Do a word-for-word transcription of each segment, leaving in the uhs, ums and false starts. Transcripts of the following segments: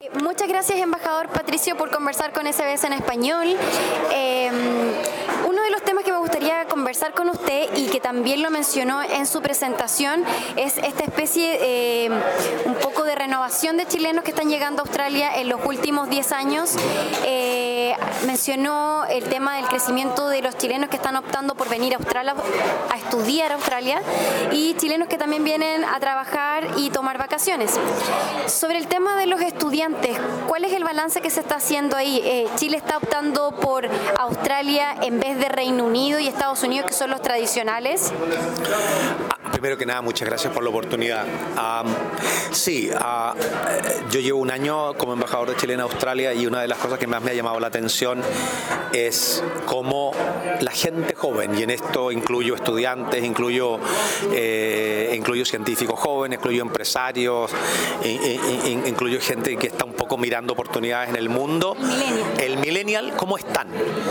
Muchas gracias, embajador Patricio, por conversar con S B S en español. Eh, uno de los temas que me gustaría conversar con usted y que también lo mencionó en su presentación es esta especie, eh, un poco de renovación de chilenos que están llegando a Australia en los últimos diez años. Eh, mencionó el tema del crecimiento de los chilenos que están optando por venir a Australia, a estudiar a Australia, y chilenos que también vienen a trabajar y tomar vacaciones. Sobre el tema de los estudiantes, ¿cuál es el balance que se está haciendo ahí? Eh, Chile está optando por Australia en vez de Reino Unido y Estados Unidos, que son los tradicionales. Primero que nada, muchas gracias por la oportunidad. Um, sí, uh, yo llevo un año como embajador de Chile en Australia y una de las cosas que más me ha llamado la atención es cómo la gente joven, y en esto incluyo estudiantes, incluyo, eh, incluyo científicos jóvenes, incluyo empresarios, in, in, incluyo gente que está un poco mirando oportunidades en el mundo. Millennial. El millennial, ¿cómo están?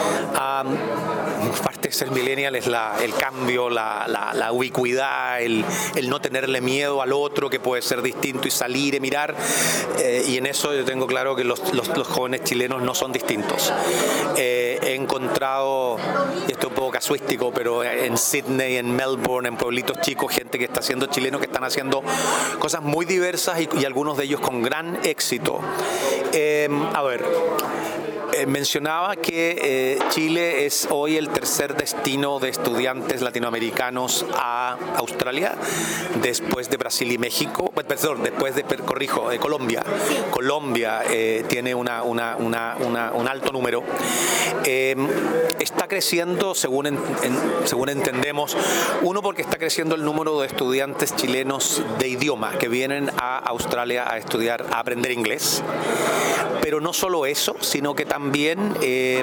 Um, parte de ser millennial es la, el cambio, la, la, la ubicuidad, el, el no tenerle miedo al otro que puede ser distinto y salir y mirar, eh, y en eso yo tengo claro que los, los, los jóvenes chilenos no son distintos. Eh, he encontrado, y esto es un poco casuístico, pero en Sydney, en Melbourne, en pueblitos chicos, gente que está haciendo chilenos, que están haciendo cosas muy diversas y, y algunos de ellos con gran éxito. Eh, a ver, Eh, mencionaba que eh, Chile es hoy el tercer destino de estudiantes latinoamericanos a Australia, después de Brasil y México, perdón, después de, corrijo, de Colombia. Colombia eh, tiene una, una, una, una, un alto número. Eh, está creciendo, según, en, en, según entendemos, uno porque está creciendo el número de estudiantes chilenos de idioma que vienen a Australia a estudiar, a aprender inglés. Pero no solo eso, sino que también eh,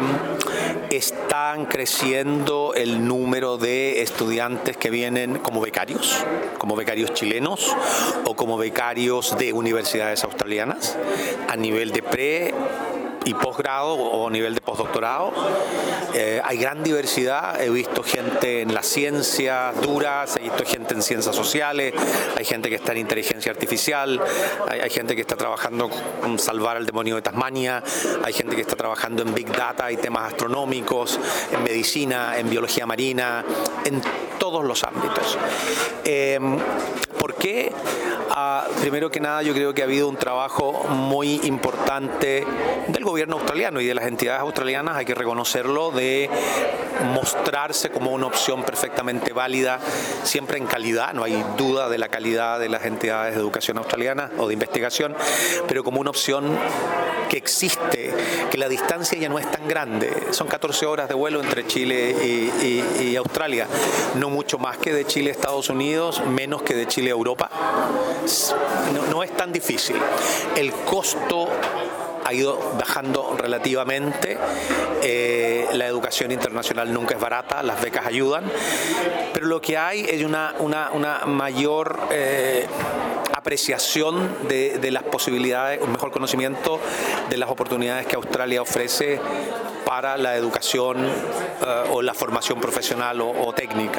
están creciendo el número de estudiantes que vienen como becarios, como becarios chilenos o como becarios de universidades australianas a nivel de pre y posgrado o a nivel de postdoctorado. Eh, hay gran diversidad. He visto gente en las ciencias duras, he visto gente en ciencias sociales, hay gente que está en inteligencia artificial, hay, hay gente que está trabajando con salvar al demonio de Tasmania, hay gente que está trabajando en Big Data y temas astronómicos, en medicina, en biología marina, en todos los ámbitos. Eh, ¿Por qué? Uh, primero que nada, yo creo que ha habido un trabajo muy importante del gobierno australiano y de las entidades australianas, hay que reconocerlo, de mostrarse como una opción perfectamente válida, siempre en calidad, no hay duda de la calidad de las entidades de educación australianas o de investigación, pero como una opción que existe, que la distancia ya no es tan grande. Son catorce horas de vuelo entre Chile y, y, y Australia, no mucho más que de Chile a Estados Unidos, menos que de Chile a Europa. No, no es tan difícil. El costo ha ido bajando relativamente. Eh, la educación internacional nunca es barata, las becas ayudan, pero lo que hay es una, una, una mayor eh, apreciación de, de las posibilidades, un mejor conocimiento de las oportunidades que Australia ofrece para la educación uh, o la formación profesional o, o técnica.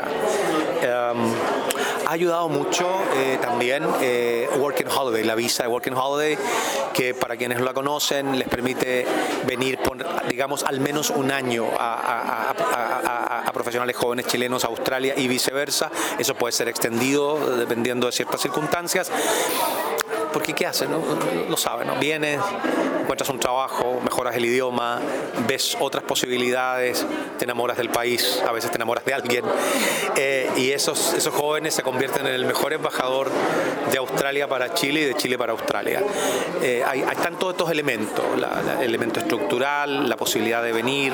Um, ha ayudado mucho eh, también eh, Working Holiday, la visa de Working Holiday, que para quienes la conocen les permite venir, por, digamos, al menos un año a, a, a, a, a profesionales jóvenes chilenos a Australia y viceversa. Eso puede ser extendido dependiendo de ciertas circunstancias. Porque ¿qué haces? No, lo sabes, ¿no? Vienes, encuentras un trabajo, mejoras el idioma, ves otras posibilidades, te enamoras del país, a veces te enamoras de alguien, eh, y esos, esos jóvenes se convierten en el mejor embajador de Australia para Chile y de Chile para Australia. Eh, hay, hay están todos estos elementos, la, la, el elemento estructural, la posibilidad de venir,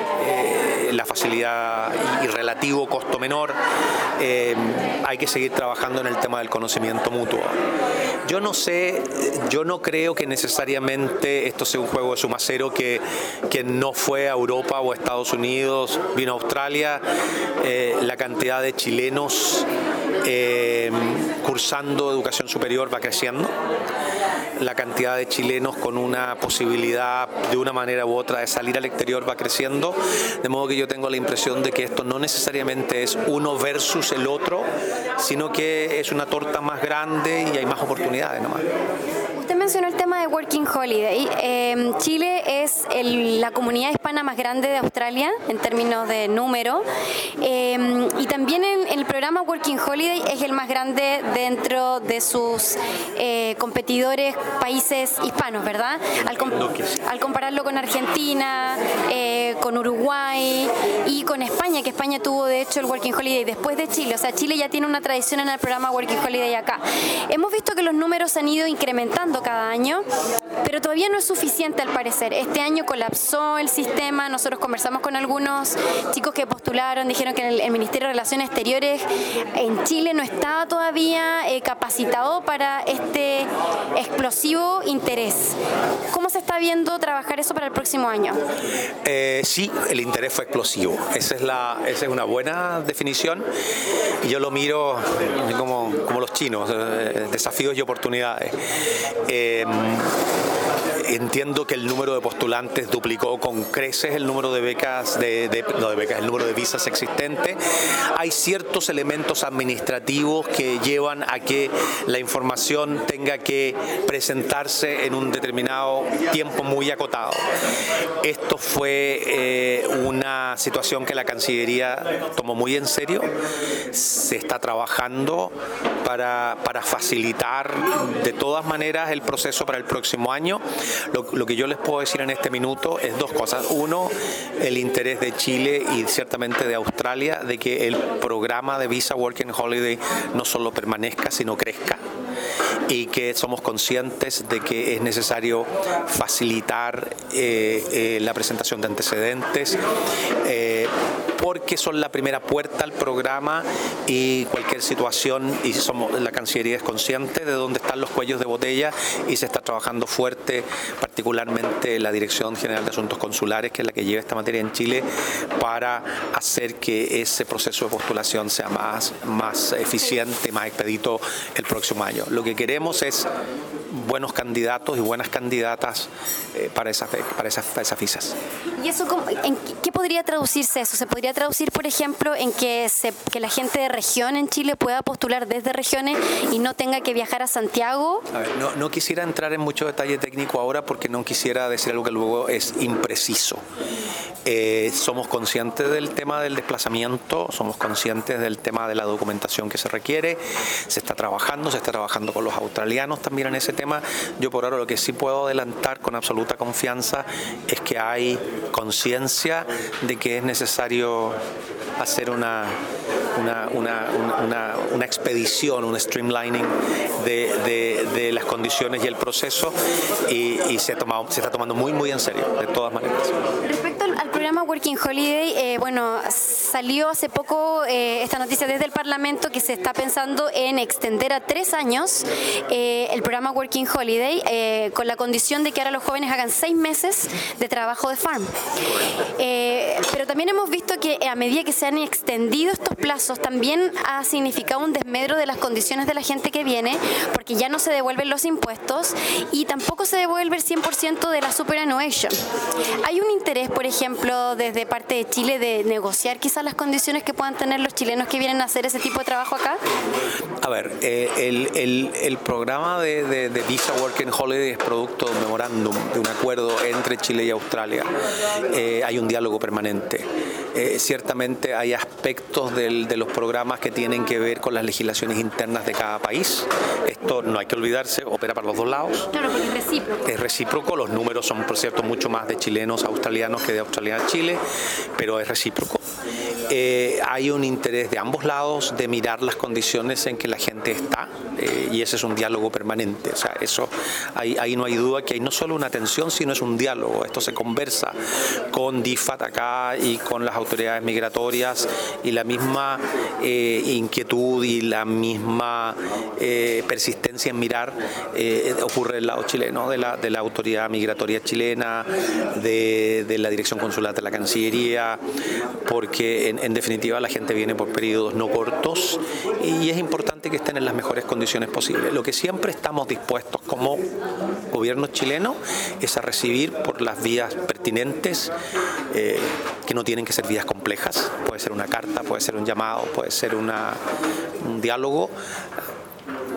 eh, la facilidad y, y relativo costo menor. Eh, hay que seguir trabajando en el tema del conocimiento mutuo. Yo no sé, yo no creo que necesariamente esto sea un juego de suma cero, que quien no fue a Europa o a Estados Unidos vino a Australia. Eh, la cantidad de chilenos eh, cursando educación superior va creciendo. La cantidad de chilenos con una posibilidad de una manera u otra de salir al exterior va creciendo, de modo que yo tengo la impresión de que esto no necesariamente es uno versus el otro, sino que es una torta más grande y hay más oportunidades nomás. Usted mencionó el tema de Working Holiday. Eh, Chile es el, la comunidad hispana más grande de Australia en términos de número, eh, y también en, en el programa Working Holiday es el más grande dentro de sus eh, competidores países hispanos, ¿verdad? Al, com al compararlo con Argentina, eh, con Uruguay y con España, que España tuvo de hecho el Working Holiday después de Chile. O sea, Chile ya tiene una tradición en el programa Working Holiday acá. Hemos visto que los números se han ido incrementando cada año, pero todavía no es suficiente al parecer. Este año colapsó el sistema. Nosotros conversamos con algunos chicos que postularon, dijeron que el, el Ministerio de Relaciones Exteriores en Chile no estaba todavía eh, capacitado para este explosivo interés. ¿Cómo se está viendo trabajar eso para el próximo año? Eh, sí, el interés fue explosivo. Esa es, la, esa es una buena definición. Y yo lo miro como, como los chinos, eh, desafíos y oportunidades. Eh, Entiendo que el número de postulantes duplicó con creces el número de becas, de, de, no de becas, el número de visas existentes. Hay ciertos elementos administrativos que llevan a que la información tenga que presentarse en un determinado tiempo muy acotado. Esto fue eh, una situación que la Cancillería tomó muy en serio. Se está trabajando para, para facilitar de todas maneras el proceso para el próximo año. Lo, lo que yo les puedo decir en este minuto es dos cosas. Uno, el interés de Chile y ciertamente de Australia de que el programa de Visa Working Holiday no solo permanezca, sino crezca. Y que somos conscientes de que es necesario facilitar eh, eh, la presentación de antecedentes, eh, porque son la primera puerta al programa y cualquier situación, y somos, la Cancillería es consciente de dónde están los cuellos de botella y se está trabajando fuerte, particularmente la Dirección General de Asuntos Consulares, que es la que lleva esta materia en Chile, para hacer que ese proceso de postulación sea más, más eficiente, más expedito el próximo año. Lo que queremos es buenos candidatos y buenas candidatas eh, para, esas, para, esas, para esas visas. ¿Y eso cómo, en qué podría traducirse eso? ¿Se podría traducir, por ejemplo, en que, se, que la gente de región en Chile pueda postular desde regiones y no tenga que viajar a Santiago? A ver, no, no quisiera entrar en mucho detalle técnico ahora porque no quisiera decir algo que luego es impreciso. Eh, somos conscientes del tema del desplazamiento, somos conscientes del tema de la documentación que se requiere, se está trabajando, se está trabajando con los australianos también en ese tema. Yo por ahora lo que sí puedo adelantar con absoluta confianza es que hay conciencia de que es necesario hacer una, una, una, una, una expedición, un streamlining de, de, de las condiciones y el proceso, y, y se, ha tomado, se está tomando muy muy en serio, de todas maneras. Respecto al, al programa Working Holiday, eh, bueno, salió hace poco eh, esta noticia desde el Parlamento que se está pensando en extender a tres años eh, el programa Working Holiday, eh, con la condición de que ahora los jóvenes hagan seis meses de trabajo de farm. Eh, pero también hemos visto que a medida que se han extendido estos plazos, también ha significado un desmedro de las condiciones de la gente que viene, porque ya no se devuelven los impuestos y tampoco se devuelve el cien por ciento de la superannuation. ¿Hay un interés, por ejemplo, desde parte de Chile de negociar quizás las condiciones que puedan tener los chilenos que vienen a hacer ese tipo de trabajo acá? A ver, eh, el, el, el programa de, de, de Visa Working Holiday es producto de un memorándum, de un acuerdo entre Chile y Australia. Eh, hay un diálogo permanente. Eh, ciertamente hay aspectos del, de los programas que tienen que ver con las legislaciones internas de cada país. Esto no hay que olvidarse, opera para los dos lados. Claro, porque es recíproco. Es recíproco, los números son, por cierto, mucho más de chilenos a australianos que de australianos a Chile, pero es recíproco. Eh, hay un interés de ambos lados de mirar las condiciones en que la gente está, eh, y ese es un diálogo permanente. O sea, eso, ahí, ahí no hay duda que hay no solo una atención, sino es un diálogo. Esto se conversa con D I F A T acá y con las autoridades migratorias, y la misma eh, inquietud y la misma eh, persistencia en mirar eh, ocurre del lado chileno, de la, de la autoridad migratoria chilena, de, de la Dirección Consular de la Cancillería, porque en, en definitiva la gente viene por periodos no cortos y es importante que estén en las mejores condiciones posibles. Lo que siempre estamos dispuestos como gobierno chileno es a recibir por las vías pertinentes, eh, que no tienen que ser vías complejas. Puede ser una carta, puede ser un llamado, puede ser una, un diálogo.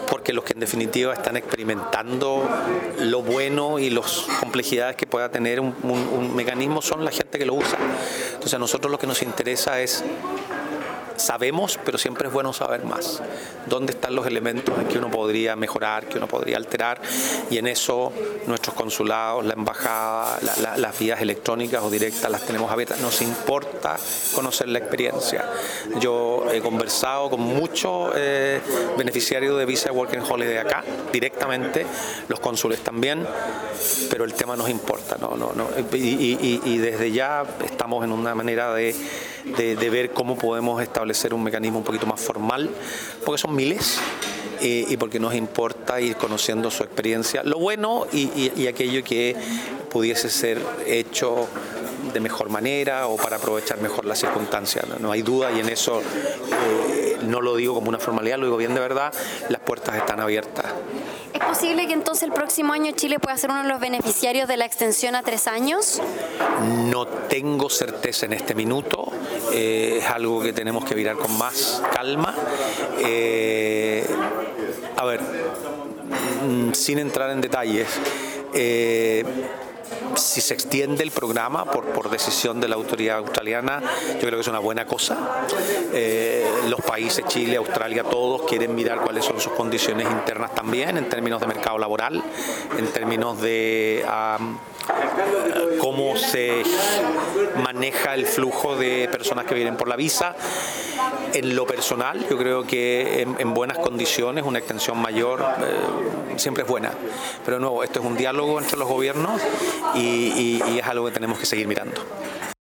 porque los que en definitiva están experimentando lo bueno y las complejidades que pueda tener un, un, un mecanismo son la gente que lo usa. Entonces a nosotros lo que nos interesa es, sabemos, pero siempre es bueno saber más. ¿Dónde están los elementos en que uno podría mejorar, que uno podría alterar? Y en eso nuestros consulados, la embajada, la, la, las vías electrónicas o directas las tenemos abiertas. Nos importa conocer la experiencia. Yo he conversado con muchos eh, beneficiarios de Visa Working Holiday acá, directamente, los cónsules también, pero el tema nos importa, ¿no? No, no. Y, y, y desde ya estamos en una manera de, de, de ver cómo podemos establecer establecer un mecanismo un poquito más formal, porque son miles eh, y porque nos importa ir conociendo su experiencia, lo bueno y, y, y aquello que pudiese ser hecho de mejor manera o para aprovechar mejor las circunstancias. No, no hay duda, y en eso eh, no lo digo como una formalidad, lo digo bien de verdad, las puertas están abiertas. ¿Es posible que entonces el próximo año Chile pueda ser uno de los beneficiarios de la extensión a tres años? No tengo certeza en este minuto, eh, es algo que tenemos que mirar con más calma. Eh, a ver, sin entrar en detalles, eh, si se extiende el programa por, por decisión de la autoridad australiana, yo creo que es una buena cosa. Eh, los países, Chile, Australia, todos quieren mirar cuáles son sus condiciones internas también, en términos de mercado laboral, en términos de um, cómo se maneja el flujo de personas que vienen por la visa. En lo personal, yo creo que en, en buenas condiciones una extensión mayor eh, siempre es buena. Pero de nuevo, esto es un diálogo entre los gobiernos y, y, y es algo que tenemos que seguir mirando.